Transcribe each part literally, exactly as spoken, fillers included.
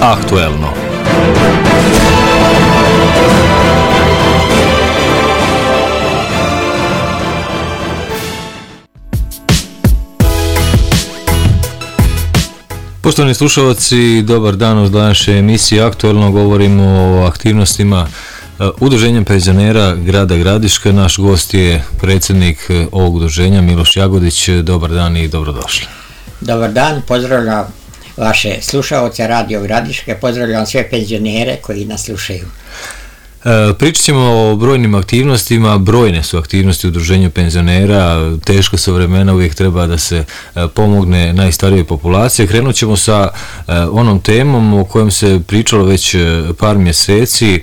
Aktuelno. Poštovani slušalci, dobar dan uz današnje emisije Aktuelno. Govorimo o aktivnostima Udruženja penzionera grada Gradiške. Naš gost je predsjednik ovog udruženja Miloš Jagodić. Dobar dan i dobrodošli. Dobar dan, pozdravljam vaše slušalce Radio Gradiške, pozdravljam sve penzionere koji nas slušaju. Pričat ćemo o brojnim aktivnostima, brojne su aktivnosti u Udruženju penzionera, teško su vremena, uvijek treba da se pomogne najstarijoj populaciji. Krenut ćemo sa onom temom o kojem se pričalo već par mjeseci,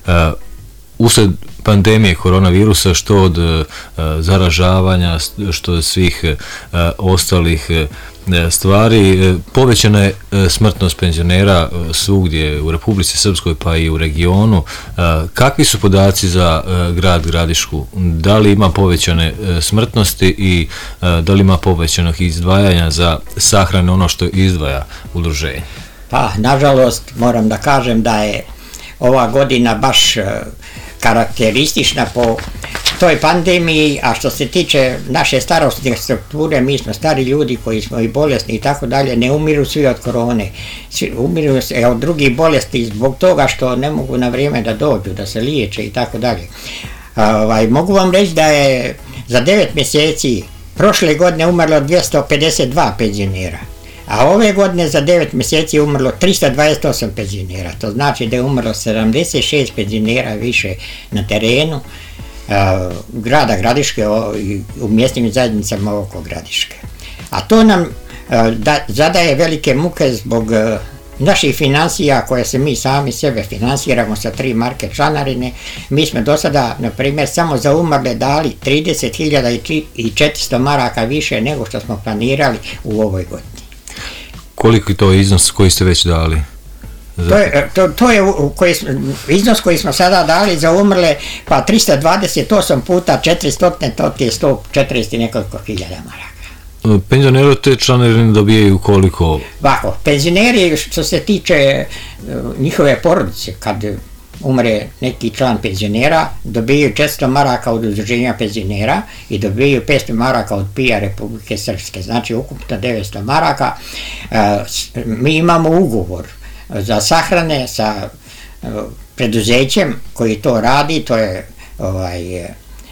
usled pandemije koronavirusa, što od zaražavanja, što od svih ostalih stvari. Povećana je smrtnost penzionera svugdje u Republici Srpskoj pa i u regionu. Kakvi su podaci za grad Gradišku? Da li ima povećane smrtnosti i da li ima povećanog izdvajanja za sahranu, ono što izdvaja udruženje? Pa, nažalost, moram da kažem da je ova godina baš karakteristična po toj pandemiji, a što se tiče naše starosne strukture, mi smo stari ljudi koji smo i bolesni i tako dalje, ne umiru svi od korone, svi umiru se od drugih bolesti zbog toga što ne mogu na vrijeme da dođu, da se liječe i tako dalje. Ovaj, mogu vam reći da je za devet mjeseci prošle godine umrlo dvjesto pedeset dva penzionera, a ove godine za devet mjeseci je umrlo tristo dvadeset osam penzionera. To znači da je umrlo sedamdeset šest penzionera više na terenu uh, grada Gradiške i u mjesnim zajednicama oko Gradiške. A to nam uh, da, zadaje velike muke zbog uh, naših financija koje se mi sami sebe finansiramo sa tri marke članarine. Mi smo do sada, na primjer, samo za umrle dali trideset hiljada i četiristo maraka više nego što smo planirali u ovoj godini. Koliko je to iznos koji ste već dali? To je, to, to je koji, iznos koji smo sada dali za umrle, pa tristo dvadeset osam puta četiristo, to je sto četrdeset i nekoliko hiljada maraka. Penzioneri te članarine dobijaju koliko? Ovako, penzioneri što se tiče njihove porodice, kad umre neki član penzionera, dobijaju četiristo maraka od Udruženja penzionera i dobijaju petsto maraka od P I A Republike Srpske, znači ukupno devetsto maraka. Mi imamo ugovor za sahrane sa preduzećem koji to radi, to je ovaj,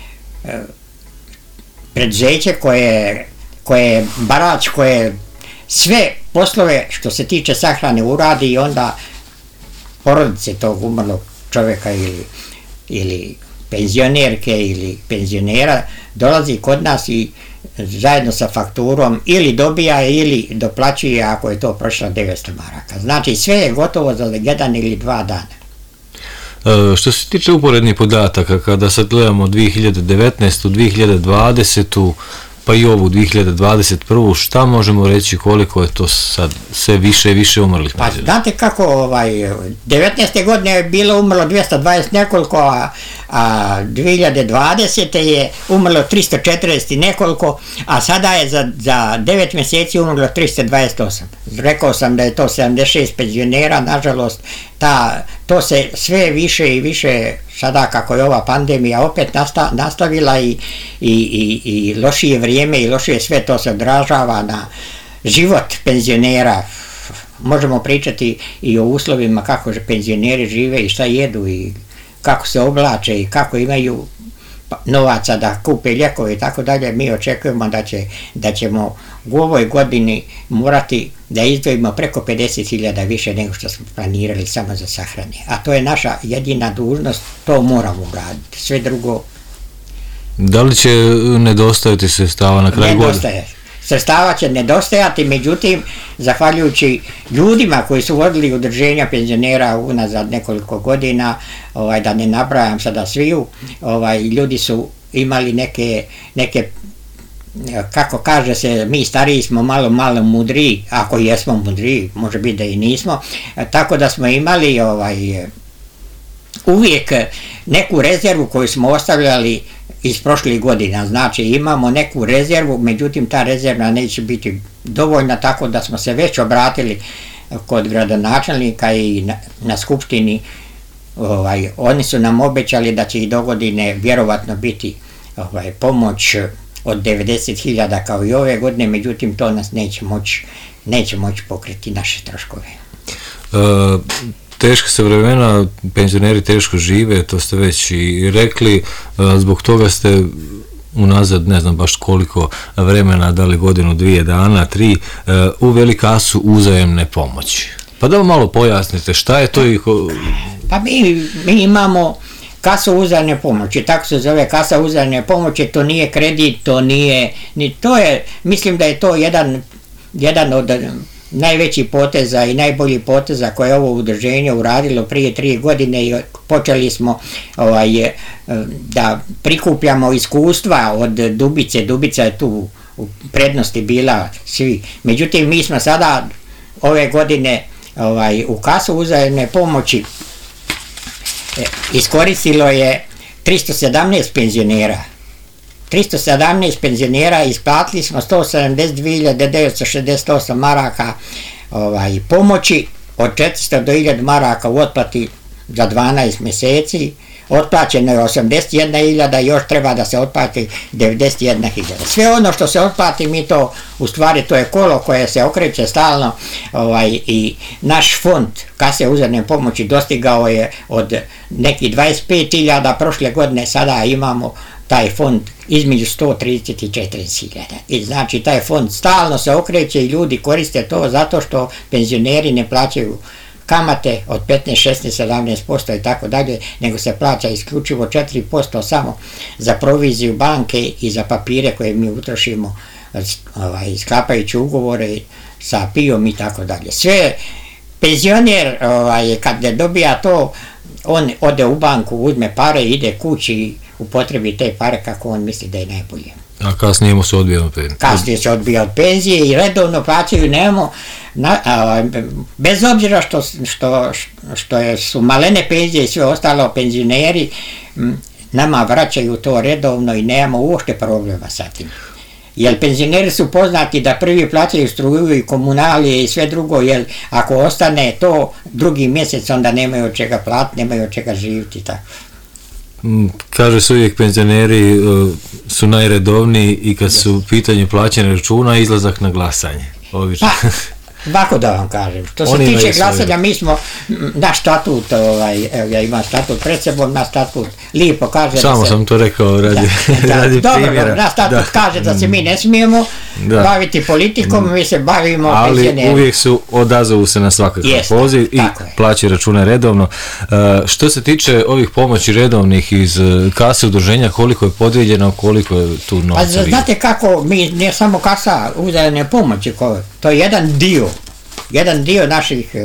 preduzeće koje, koje je Barać, koje sve poslove što se tiče sahrane uradi i onda porodice tog umrlog čovjeka ili, ili penzionerke ili penzionera dolazi kod nas i zajedno sa fakturom ili dobija ili doplaćuje ako je to prošlo devetsto maraka. Znači sve je gotovo za jedan ili dva dana. E, što se tiče uporednih podataka, kada sad gledamo dvije hiljade devetnaestu. dvije hiljade dvadesetu. pa i ovu dvije hiljade dvadeset prvu. šta možemo reći koliko je to sad sve više i više umrlih? Pa znate kako, ovaj, devetnaeste godine je bilo umrlo dvjesto dvadeset nekoliko, a, a dvije hiljade dvadesete. je umrlo tristo četrdeset i nekoliko, a sada je za, za devet mjeseci umrlo tristo dvadeset osam. Rekao sam da je to sedamdeset šest penzionera, nažalost, ta, to se sve više i više, sada kako je ova pandemija opet nasta, nastavila i, i, i, i lošije vrijeme i lošije sve to se odražava na život penzionera. Možemo pričati i o uslovima kako penzioneri žive i šta jedu i kako se oblače i kako imaju novaca da kupe lijekove i tako dalje. Mi očekujemo da, će, da ćemo u ovoj godini morati da izdvojimo preko pedeset hiljada više nego što smo planirali samo za sahrane. A to je naša jedina dužnost, to moramo raditi. Sve drugo... Da li će nedostajati sredstava na kraju godine? Nedostaje. Sredstava će nedostajati, međutim, zahvaljujući ljudima koji su vodili udruženja penzionera unazad nekoliko godina, ovaj, da ne nabrajam sada sviju, ovaj, ljudi su imali neke, neke, kako kaže se, mi stariji smo malo, malo mudriji, ako jesmo mudriji, može biti da i nismo, tako da smo imali ovaj, uvijek neku rezervu koju smo ostavljali iz prošlih godina, znači imamo neku rezervu, međutim ta rezerva neće biti dovoljna, tako da smo se već obratili kod gradonačelnika i na, na skupštini, ovaj, oni su nam obećali da će i do godine vjerovatno biti ovaj, pomoć od devedeset hiljada kao i ove godine, međutim to nas neće moći neće moći pokriti naše troškove. Uh, teška se vremena, penzioneri teško žive, to ste već i rekli, uh, zbog toga ste unazad, ne znam baš koliko vremena, da li godinu, dvije dana, tri, uh, uveli kasu uzajemne pomoći. Pa da vam malo pojasnite šta je to i... Ko... Pa mi, mi imamo kasu uzajamne pomoći, tako se zove kasa uzajamne pomoći, to nije kredit, to nije, ni to je, mislim da je to jedan, jedan od najvećih poteza i najboljih poteza koje je ovo udruženje uradilo prije tri godine i počeli smo ovaj, da prikupljamo iskustva od Dubice, Dubica je tu u prednosti bila svi, međutim mi smo sada ove godine ovaj, u kasu uzajamne pomoći iskoristilo je tristo sedamnaest penzionera. tristo sedamnaest penzionera, isplatili smo sto sedamdeset dvije hiljade devetsto šezdeset osam maraka ovaj, pomoći, od četiristo do hiljadu maraka u otplati za dvanaest mjeseci, otplaćeno je osamdeset jedna hiljada i još treba da se otplati devedeset jedna hiljada. Sve ono što se otplati, mi to, u stvari to je kolo koje se okreće stalno, ovaj, i naš fond kase uzajamne pomoći dostigao je od nekih dvadeset pet hiljada, prošle godine sada imamo taj fond između sto trideset i četrdeset hiljada. I znači taj fond stalno se okreće i ljudi koriste to zato što penzioneri ne plaćaju kamate od petnaest, šesnaest, sedamnaest posto i tako dalje, nego se plaća isključivo četiri posto samo za proviziju banke i za papire koje mi utrošimo ovaj, sklapajući ugovore sa P I O-om i tako dalje. Sve penzioner ovaj, kad ne dobija to, on ode u banku, uzme pare, ide kući i upotrebi te pare kako on misli da je najbolje. A kasnije mu se odbija od penzije. Kasnije se odbija od penzije i redovno plaćaju, nemamo, na, a, bez obzira što, što, što je, su malene penzije i sve ostalo, penzioneri m, nama vraćaju to redovno i nemamo uopšte problema sa tim. Jer penzioneri su poznati da prvi plaćaju struju i komunalije i sve drugo, jer ako ostane to drugi mjesec, onda nemaju od čega platiti, nemaju od čega živjeti. Tako. Kaže se uvijek penzioneri uh, su najredovniji i kad su u pitanju plaćanja računa, izlazak na glasanje. Obično. Pa, ovako da vam kažem, što se tiče glasanja, mi smo, naš statut, ovaj, evo ja imam statut pred sebom, naš statut lijepo kaže Samo da se... sam to rekao radi, da, da, radi dobro, primjera. Naš statut da. kaže da se mi ne smijemo da. baviti politikom, mi se bavimo ali penzionerima. Ali uvijek su, odazovu se na svakakav poziv i plaći račune redovno. Uh, što se tiče ovih pomoći redovnih iz kase udruženja, koliko je podijeljeno, koliko je tu novca? Pa znate kako, mi ne samo kasa uzajamne pomoći, to je jedan dio, jedan dio naših,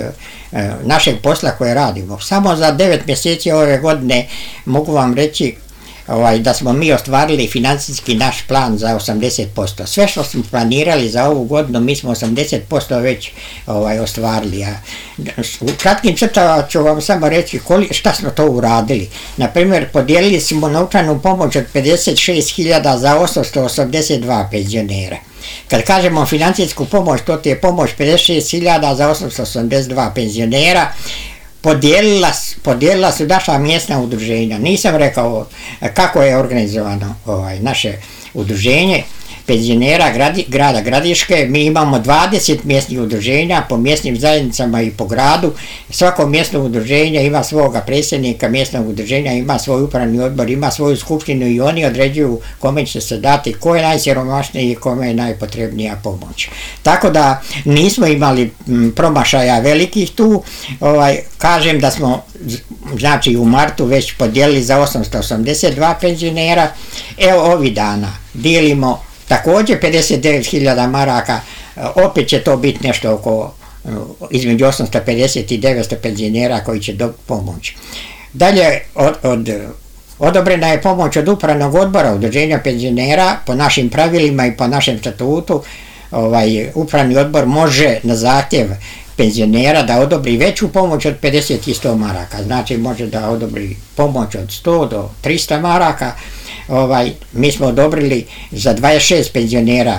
našeg posla koje radimo. Samo za devet mjeseci ove godine mogu vam reći ovaj, da smo mi ostvarili financijski naš plan za osamdeset posto. Sve što smo planirali za ovu godinu, mi smo osamdeset posto već ovaj, ostvarili. A u kratkim crtama ću vam samo reći koli, šta smo to uradili. Naprimjer, podijelili smo novčanu pomoć od pedeset šest hiljada za osamsto osamdeset dva penzionera. Kad kažemo financijsku pomoć, to ti je pomoć pedeset šest hiljada za osamsto osamdeset dva penzionera. Podijelila, podijelila su naša mjesna udruženja. Nisam rekao kako je organizovano ovaj, naše udruženje penzionera gradi, grada Gradiške. Mi imamo dvadeset mjesnih udruženja po mjesnim zajednicama i po gradu. Svako mjesno udruženje ima svoga predsjednika mjesnog udruženja, ima svoj upravni odbor, ima svoju skupštinu i oni određuju kome će se dati, ko je najsiromašniji i kome je najpotrebnija pomoć. Tako da nismo imali m, promašaja velikih tu. Ovaj, kažem da smo znači u martu već podijelili za osamsto osamdeset dva penzionera. Evo ovih dana dijelimo također pedeset devet hiljada maraka, opet će to biti nešto oko između osamsto pedeset i devetsto penzionera koji će dobiti pomoć. Dalje, od, od, odobrena je pomoć od upravnog odbora udruženja penzionera po našim pravilima i po našem statutu. Ovaj, upravni odbor može na zahtjev penzionera da odobri veću pomoć od pedeset i sto maraka, znači može da odobri pomoć od sto do tristo maraka. Ovaj, mi smo odobrili za dvadeset šest penzionera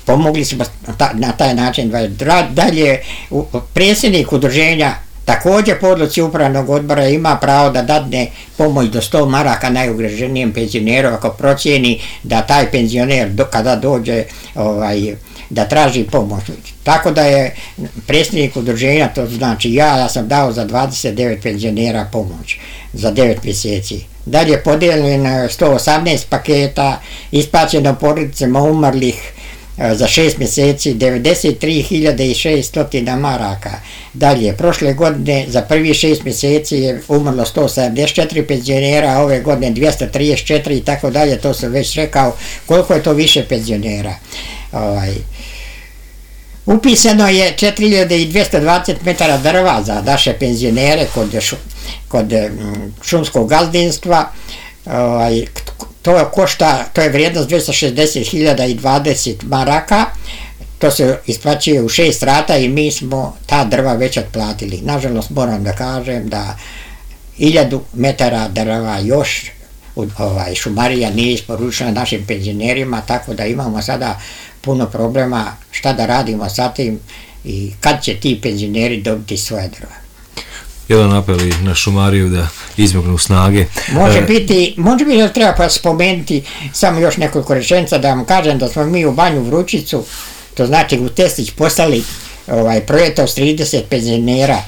pomogli smo na taj način. Dalje, predsjednik udruženja također po odluci upravnog odbora ima pravo da dadne pomoć do sto maraka najugroženijem penzioneru ako procijeni da taj penzioner do, kada dođe ovaj, da traži pomoć. Tako da je predsjednik udruženja, to znači ja, ja sam dao za dvadeset devet penzionera pomoć za devet mjeseci. Dalje podijeljeno sto osamnaest paketa, isplaćeno porodicama umrlih za šest mjeseci devedeset tri hiljade šesto maraka. Dalje, prošle godine za prvi šest mjeseci je umrlo sto sedamdeset četiri penzionera, a ove godine dvjesto trideset četiri i tako dalje, to sam već rekao koliko je to više penzionera. Ovaj. Upisano je četiri hiljade dvjesto dvadeset metara drva za naše penzionere kod, šu, kod šumskog gazdinstva. Ovaj, to košta, to je vrijednost dvjesto šezdeset hiljada dvadeset maraka, to se isplaćuje u šest rata i mi smo ta drva već otplatili. Nažalost moram da kažem da hiljadu metara drva još ovaj, šumarija nije isporučena našim penzionerima, tako da imamo sada puno problema šta da radimo sa tim i kad će ti penzioneri dobiti svoje drva. Jedan apel i na šumariju da izmognu snage. Može biti, može biti da treba pa spomenuti samo još nekoliko rečenica da vam kažem da smo mi u Banju Vručicu, to znači u Teslić poslali ovaj, projekta s trideset penzionera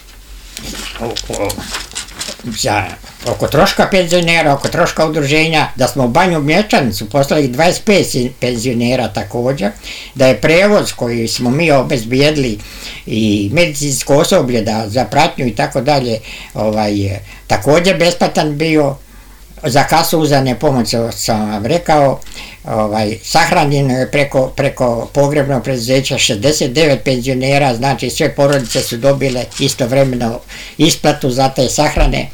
za oko troška penzionera, oko troška udruženja, da smo u Banju Mlječanicu poslali dvadeset pet penzionera također, da je prevoz koji smo mi obezbijedili i medicinsko osoblje da, za pratnju i tako dalje, ovaj, također besplatan bio. Za kasu uzane pomoć sam vam rekao, ovaj, sahranjeno je preko, preko pogrebnog preduzeća šezdeset devet penzionera, znači sve porodice su dobile istovremeno isplatu za te sahrane.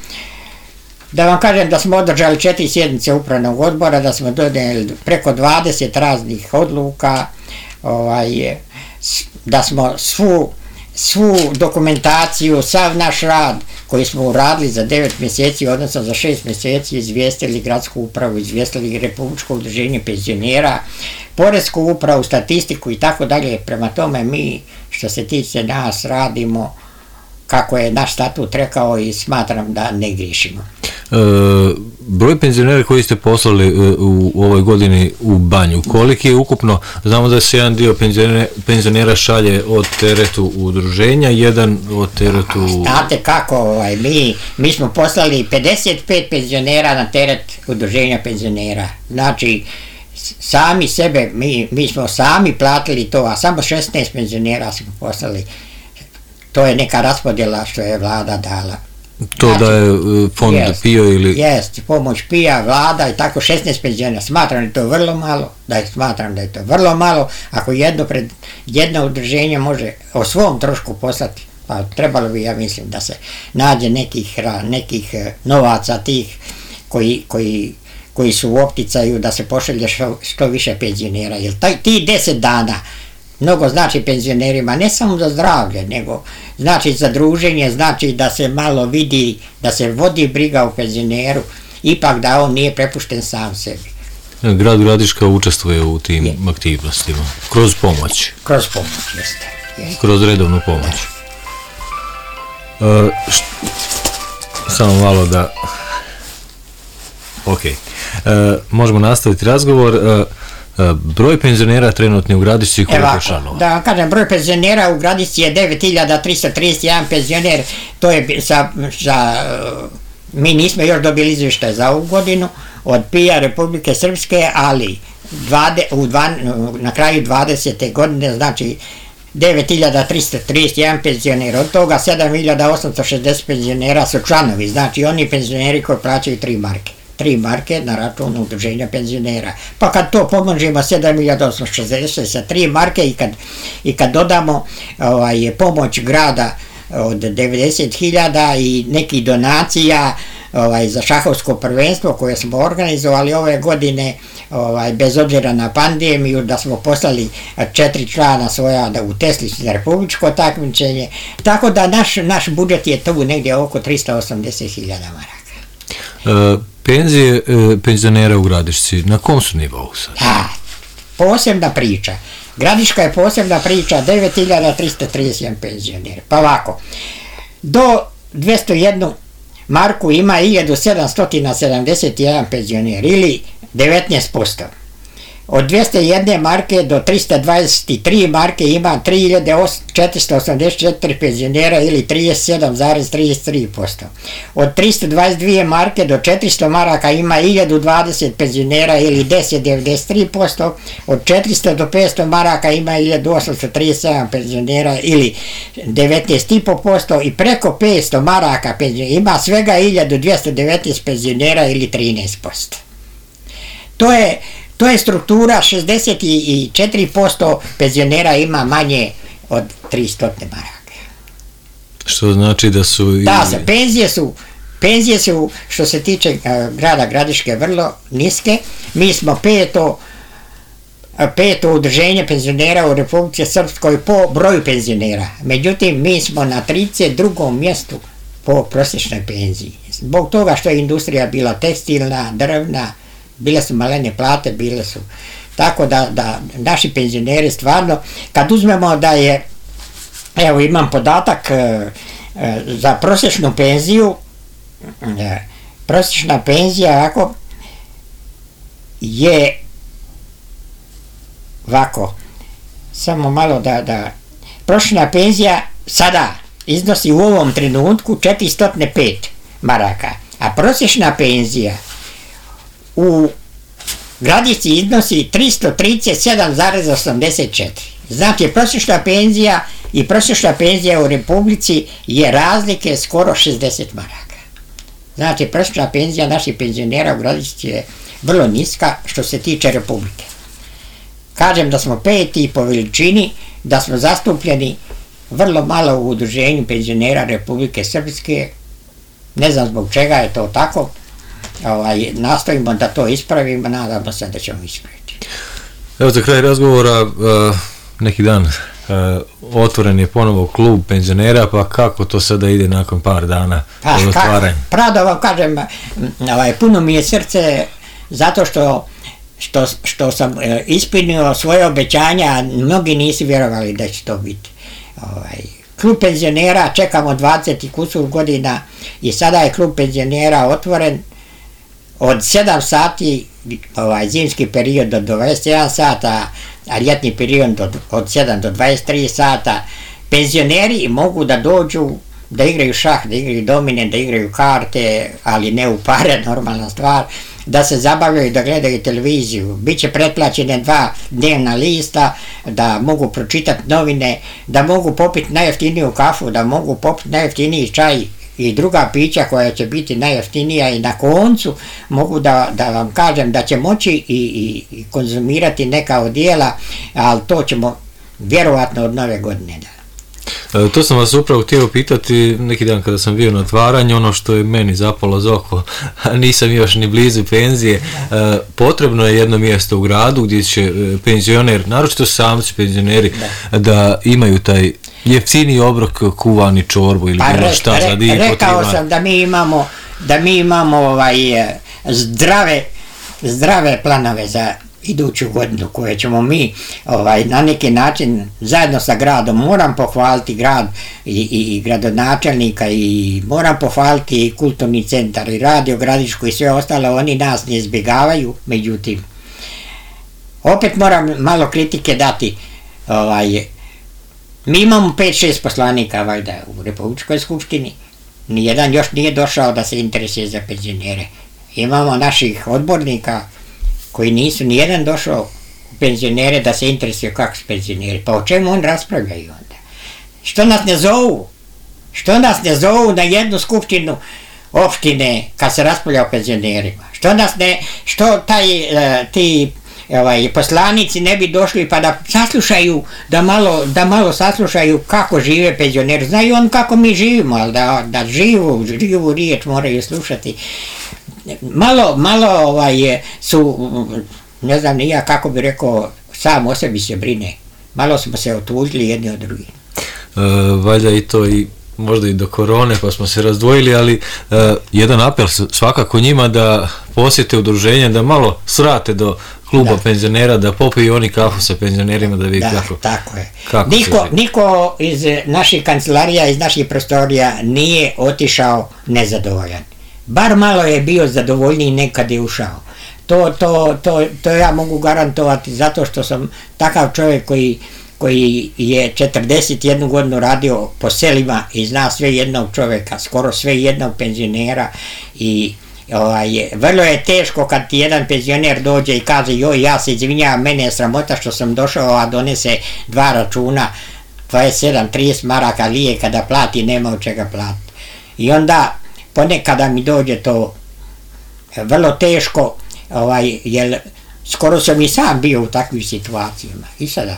Da vam kažem da smo održali četiri sjednice upravnog odbora, da smo donijeli preko dvadeset raznih odluka, ovaj, da smo svu, svu dokumentaciju, sav naš rad koji smo uradili za devet mjeseci, odnosno za šest mjeseci, izvijestili gradsku upravu, izvijestili Republičko udruženje penzionera, poresku upravu, statistiku i tako dalje. Prema tome mi, što se tiče nas, radimo kako je naš statut rekao i smatram da ne griješimo. E, broj penzionera koji ste poslali u, u ovoj godini u Banju, koliki je ukupno? Znamo da se jedan dio penzionera, penzionera šalje od teretu udruženja, jedan od teretu... Znate kako, ovaj, mi, mi smo poslali pedeset pet penzionera na teret udruženja penzionera. Znači, sami sebe, mi, mi smo sami platili to, a samo šesnaest penzionera smo poslali. To je neka raspodjela što je vlada dala. To znači, da je fond jest, PIO ili... Jest, pomoć PIO, vlada i tako šesnaest penzionera. Smatram da je to vrlo malo, da je, smatram da je to vrlo malo. Ako jedno, pred, jedno udruženje može o svom trošku poslati, pa trebalo bi, ja mislim, da se nađe nekih, nekih novaca tih koji, koji, koji su u opticaju, da se pošalje što, što više penzionera. Jer taj, ti deset dana mnogo znači penzionerima, ne samo za zdravlje, nego znači za druženje, znači da se malo vidi, da se vodi briga o penzioneru, ipak da on nije prepušten sam sebi. Grad Gradiška učestvuje u tim je. aktivnostima, kroz pomoć. Kroz pomoć, jeste. jeste. Kroz redovnu pomoć. E, št... Samo malo da... Ok. E, možemo nastaviti razgovor. E, broj penzionera trenutni u Gradišci koliko članova? Da vam kažem, broj penzionera u Gradišci je devet hiljada tristo trideset jedan penzioner, to je sa, sa, mi nismo još dobili izvještaj za ovu godinu od PIO Republike Srpske, ali dvade, u dva, na kraju dvadesete godine, znači devet hiljada tristo trideset jedan penzioner, od toga sedam hiljada osamsto šezdeset penzionera su članovi, znači oni penzioneri koji plaćaju tri marke. tri marke na račun udruženja penzionera. Pa kad to pomnožimo sedam hiljada osamsto šezdeset sa tri marke i kad, i kad dodamo ovaj, pomoć grada od devedeset hiljada i nekih donacija ovaj, za šahovsko prvenstvo koje smo organizovali ove godine, ovaj, bez obzira na pandemiju, da smo poslali četiri člana svoja da u Teslić na republičko takmičenje, tako da naš, naš budžet je tu negdje oko tristo osamdeset hiljada maraka. Uh, penzije uh, penzionera u Gradišci, na kom su nivou sad? Da, posebna priča. Gradiška je posebna priča, devet hiljada trista trideset jedan penzioner. Pa ovako, do dvjesto jednu marku ima hiljadu sedamsto sedamdeset jedan penzioner ili devetnaest posto. Od dvjesto jedne marke do tristo dvadeset tri marke ima tri hiljade četiristo osamdeset četiri penzionera ili trideset sedam zarez trideset tri posto. Od tristo dvadeset dvije marke do četiristo maraka ima hiljadu dvadeset penzionera ili deset zarez devedeset tri posto. Od četiristo do petsto maraka ima hiljadu osamsto trideset sedam penzionera ili devetnaest zarez pet posto i preko petsto maraka penzionera ima svega hiljadu dvjesto devetnaest penzionera ili trinaest posto. To je To je struktura, šezdeset četiri posto penzionera ima manje od tristo maraka. Što znači da su... I... Da, penzije su, penzije su, što se tiče uh, grada Gradiške, vrlo niske. Mi smo peto, peto udruženje penzionera u Republici Srpskoj po broju penzionera. Međutim, mi smo na trideset drugom mjestu po prosječnoj penziji. Zbog toga što je industrija bila tekstilna, drvna, bile su malene plate, bile su, tako da, da naši penzioneri stvarno, kad uzmemo da je, evo imam podatak e, e, za prosječnu penziju, e, prosječna penzija ovako je ovako, samo malo da, da, prosječna penzija sada iznosi u ovom trenutku četiristo pet maraka, a prosječna penzija u Gradišci iznosi tristo trideset sedam zarez osamdeset četiri. Znači, prosječna penzija i prosječna penzija u Republici je razlike skoro šezdeset maraka. Znači, prosječna penzija naših penzionera u Gradišci je vrlo niska što se tiče Republike. Kažem da smo peti po veličini, da smo zastupljeni vrlo malo u udruženju penzionera Republike Srpske. Ne znam zbog čega je to tako. Ovaj, nastojimo da to ispravimo, nadamo se da ćemo ispraviti. Evo za kraj razgovora, uh, neki dan uh, otvoren je ponovo klub penzionera, pa kako to sada ide nakon par dana pa, od otvaranja? Pravo vam kažem, ovaj, puno mi je srce zato što, što, što sam uh, ispunio svoje obećanja, mnogi nisu vjerovali da će to biti. Ovaj, klub penzionera čekamo dvadeset i kusur godina i sada je klub penzionera otvoren. Od sedam sati, ovaj, zimski period do dvadeset jedan sata, a ljetni period od, od sedam do dvadeset tri sata, penzioneri mogu da dođu, da igraju šah, da igraju domine, da igraju karte, ali ne u pare, normalna stvar, da se zabavljaju, da gledaju televiziju. Biće pretplaćene dva dnevna lista, da mogu pročitati novine, da mogu popiti najjeftiniju kafu, da mogu popiti najjeftiniji čaj i druga pića koja će biti najjeftinija i na koncu mogu da, da vam kažem da će moći i, i, i konzumirati neka odjela, ali to ćemo vjerovatno od nove godine. Da. E, to sam vas upravo htio pitati neki dan kada sam bio na otvaranju, ono što je meni zapalo za oko, a nisam još ni blizu penzije, e, potrebno je jedno mjesto u gradu gdje će penzioner, naročito samci penzioneri, da, da imaju taj jeftiniji obrok, kuvani čorbu ili pa bilo šta za dio rekao potreba. sam da mi imamo, da mi imamo ovaj, zdrave, zdrave planove za iduću godinu koje ćemo mi ovaj, na neki način zajedno sa gradom, moram pohvaliti grad i, i, i gradonačelnika i moram pohvaliti i kulturni centar i radio Gradišku i sve ostalo, oni nas ne izbjegavaju, međutim opet moram malo kritike dati, ovaj, mi imamo pet šest poslanika valjda u Republičkoj skupštini, nijedan još nije došao da se interesuje za penzionere. Imamo naših odbornika koji nisu nijedan došao u penzionere da se interesuje kako su penzioneri. Pa o čemu on raspravljaju onda? Što nas ne zovu? Što nas ne zovu na jednu skupštinu opštine kad se raspravlja o penzionerima? Što nas ne, što taj, uh, ti ovaj, poslanici ne bi došli pa da saslušaju, da malo, da malo saslušaju kako žive penzioneri. Znaju on kako mi živimo, ali da, da živu, živu riječ moraju slušati. Malo, malo ovaj, su, ne znam ni ja kako bi rekao, sam o sebi se brine. Malo smo se otužili jedni od drugih. E, valjda i to i možda i do korone pa smo se razdvojili, ali e, jedan apel svakako njima da posjete udruženje, da malo srate do kluba da. penzionera da popiju oni kafu sa penzionerima da vidi da, kako. Tako je. Kako niko, niko iz naših kancelarija, iz naših prostorija nije otišao nezadovoljan. Bar malo je bio zadovoljniji nekad je ušao. To, to, to, to ja mogu garantovati zato što sam takav čovjek koji, koji je četrdeset jednu godinu radio po selima i zna sve jednog čovjeka, skoro sve jednog penzionera i ovaj, vrlo je teško kad ti jedan penzioner dođe i kaže joj ja se izvinjavam, mene je sramota što sam došao a donese dva računa dvadeset sedam trideset maraka lije kada plati nema od čega platiti. I onda ponekada mi dođe to vrlo teško, ovaj, jer skoro sam i sam bio u takvim situacijama i sada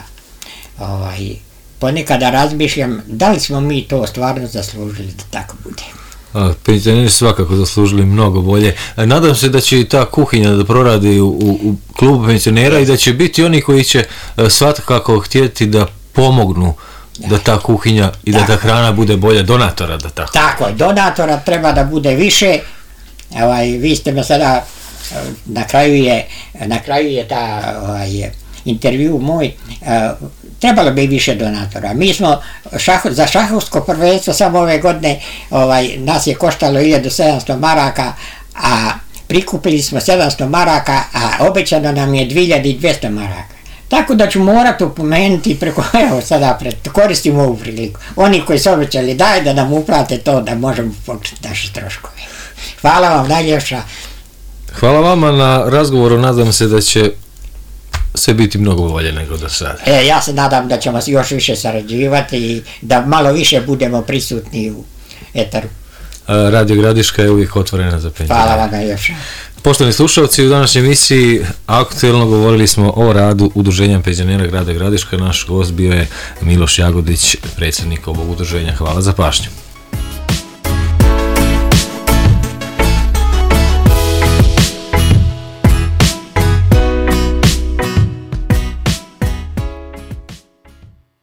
ovaj, ponekada razmišljam da li smo mi to stvarno zaslužili da tako bude. Penzioneri svakako zaslužili mnogo bolje. Nadam se da će i ta kuhinja da proradi u, u, u klubu penzionera i da će biti oni koji će svakako htjeti da pomognu da, da ta kuhinja i da, da ta hrana bude bolja, donatora da tako. Tako je, donatora treba da bude više. Ovaj, vi ste me sada, na kraju je, na kraju je ta ovaj, intervju moj, trebalo bi više donatora. Mi smo šaho, za šahovsko prvenstvo samo ove godine ovaj, nas je koštalo hiljadu sedamsto maraka, a prikupili smo sedamsto maraka, a obećano nam je dvije hiljade dvjesto maraka. Tako da ću morati upomenuti preko, evo sada pred, koristim ovu priliku. Oni koji su obećali daj da nam uplate to da možemo početi naše troškove. Hvala vam najljepša. Hvala vama na razgovoru, nadam se da će sve biti mnogo bolje nego do sada. E, ja se nadam da ćemo još više sarađivati i da malo više budemo prisutni u etaru. Radio Gradiška je uvijek otvorena za penzionere. Hvala vam najljepša. Poštovani slušalci, u današnjoj emisiji aktuelno govorili smo o radu Udruženja penzionera grada Gradiška. Naš gost bio je Miloš Jagodić, predsjednik ovog udruženja. Hvala za pažnju.